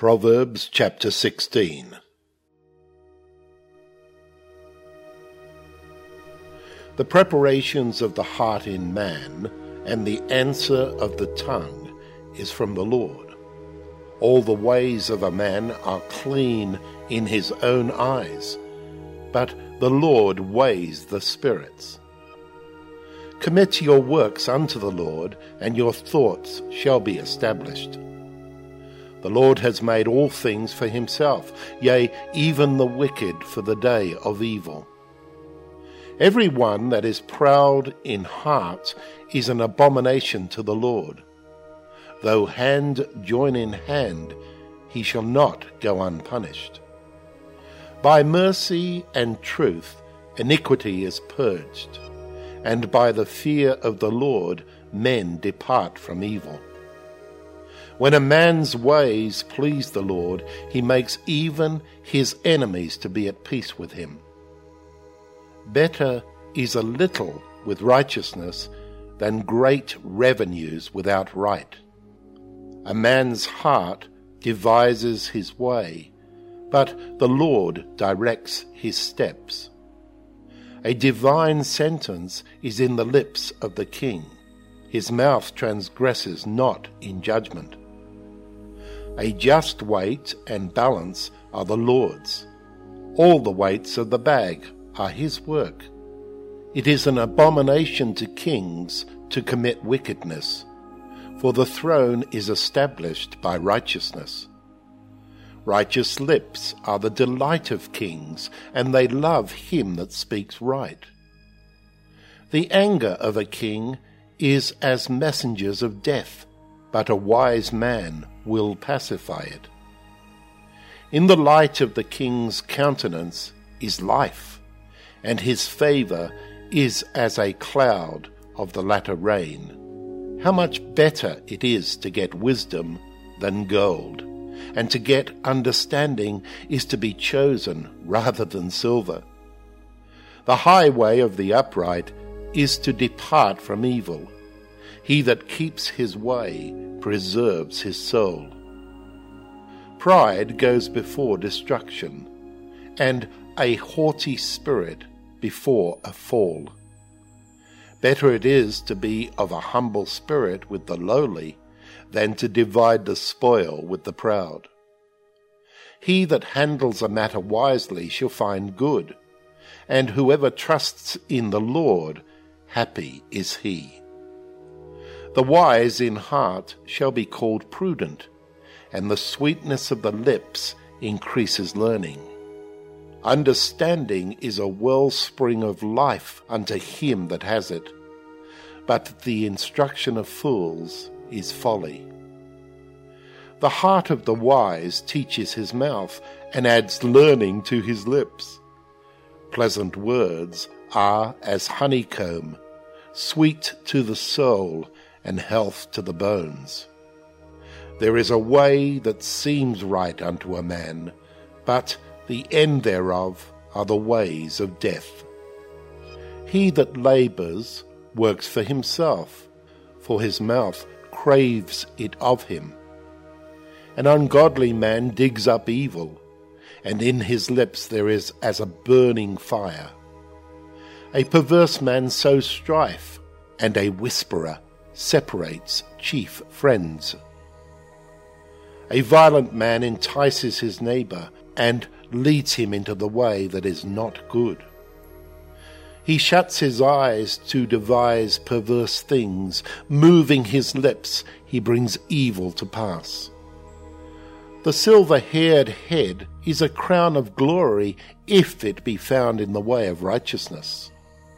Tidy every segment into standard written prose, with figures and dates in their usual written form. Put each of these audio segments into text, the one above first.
Proverbs chapter 16. The preparations of the heart in man, and the answer of the tongue, is from the Lord. All the ways of a man are clean in his own eyes, but the Lord weighs the spirits. Commit your works unto the Lord, and your thoughts shall be established. The Lord has made all things for himself, yea, even the wicked for the day of evil. Every one that is proud in heart is an abomination to the Lord. Though hand join in hand, he shall not go unpunished. By mercy and truth iniquity is purged, and by the fear of the Lord men depart from evil. When a man's ways please the Lord, he makes even his enemies to be at peace with him. Better is a little with righteousness than great revenues without right. A man's heart devises his way, but the Lord directs his steps. A divine sentence is in the lips of the king. His mouth transgresses not in judgment. A just weight and balance are the Lord's. All the weights of the bag are his work. It is an abomination to kings to commit wickedness, for the throne is established by righteousness. Righteous lips are the delight of kings, and they love him that speaks right. The anger of a king is as messengers of death, but a wise man will pacify it. In the light of the king's countenance is life, and his favour is as a cloud of the latter rain. How much better it is to get wisdom than gold, and to get understanding is to be chosen rather than silver. The highway of the upright is to depart from evil. He that keeps his way preserves his soul. Pride goes before destruction, and a haughty spirit before a fall. Better it is to be of a humble spirit with the lowly than to divide the spoil with the proud. He that handles a matter wisely shall find good, and whoever trusts in the Lord, happy is he. The wise in heart shall be called prudent, and the sweetness of the lips increases learning. Understanding is a wellspring of life unto him that has it, but the instruction of fools is folly. The heart of the wise teaches his mouth, and adds learning to his lips. Pleasant words are as honeycomb, sweet to the soul, and health to the bones. There is a way that seems right unto a man, but the end thereof are the ways of death. He that labours works for himself, for his mouth craves it of him. An ungodly man digs up evil, and in his lips there is as a burning fire. A perverse man sows strife, and a whisperer separates chief friends. A violent man entices his neighbour, and leads him into the way that is not good. He shuts his eyes to devise perverse things. Moving his lips, he brings evil to pass. The silver-haired head is a crown of glory, if it be found in the way of righteousness.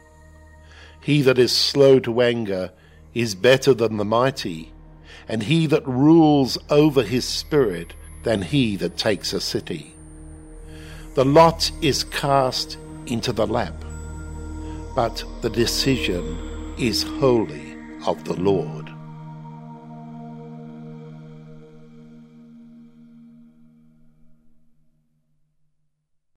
He that is slow to anger is better than the mighty, and he that rules over his spirit than he that takes a city. The lot is cast into the lap, but the decision is wholly of the Lord.